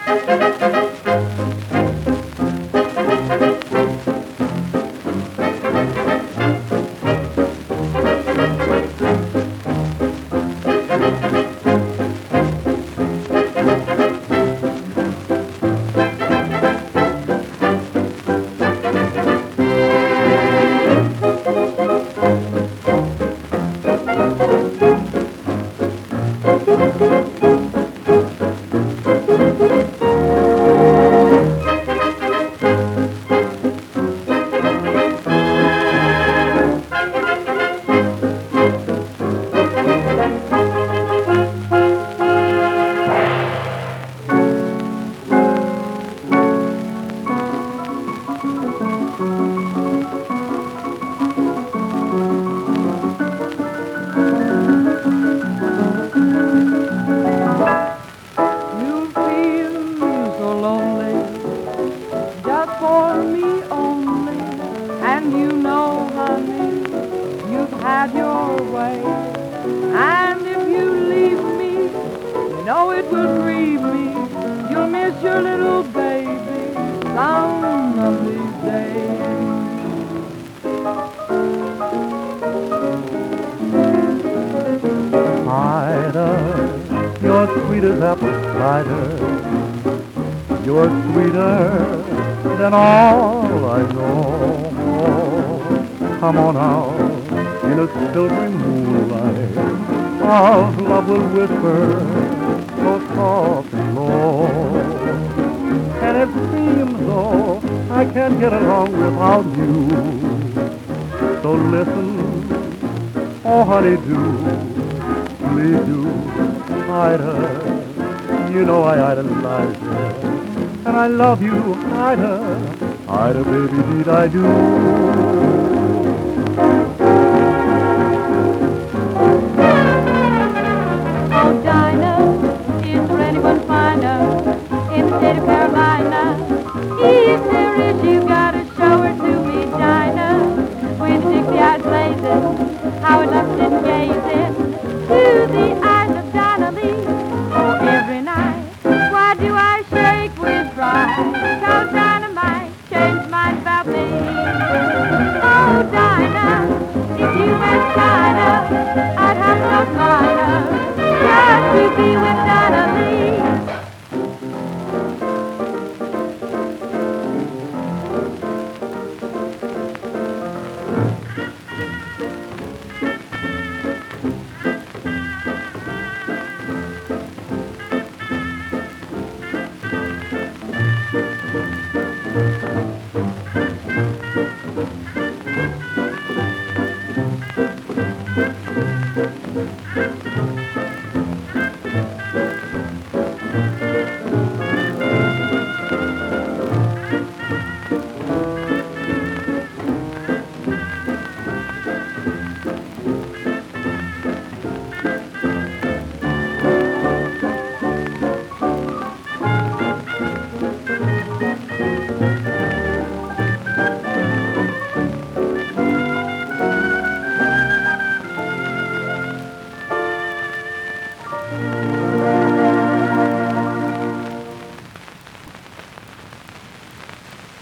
You feel so lonely, just for me only. And you know, honey, you've had your way. And if you leave me, you know it will grieve me. You'll miss your little baby some of these days. Ida, you're sweet as apple cider. You're sweeter than all I know. Come on out in a silvery moonlight. Our love will whisper so soft and low. And it seems though I can't get along without you. So listen, oh honey do. Please do, Ida, you know I idolize you, and I love you, Ida, Ida, baby, did I do.